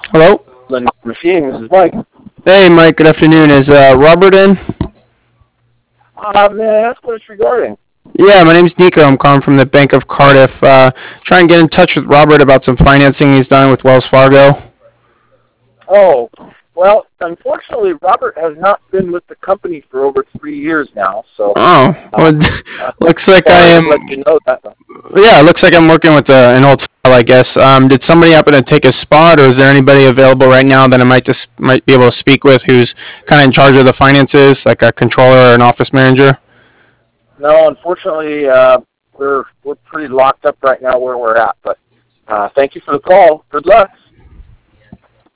Hello. The machine. This is Mike. Hey, Mike. Good afternoon. Is Robert in? May I ask what it's regarding? Yeah, my name's Nico. I'm calling from the Bank of Cardiff. Trying to get in touch with Robert about some financing he's done with Wells Fargo. Oh, well, unfortunately, Robert has not been with the company for over 3 years now. So, Oh, well, looks like I sorry to am. let you know that. Yeah, it looks like I'm working with an old file, I guess. Did somebody happen to take a spot, or is there anybody available right now that I might be able to speak with who's kind of in charge of the finances, like a controller or an office manager? No, unfortunately, we're pretty locked up right now where we're at. But thank you for the call. Good luck.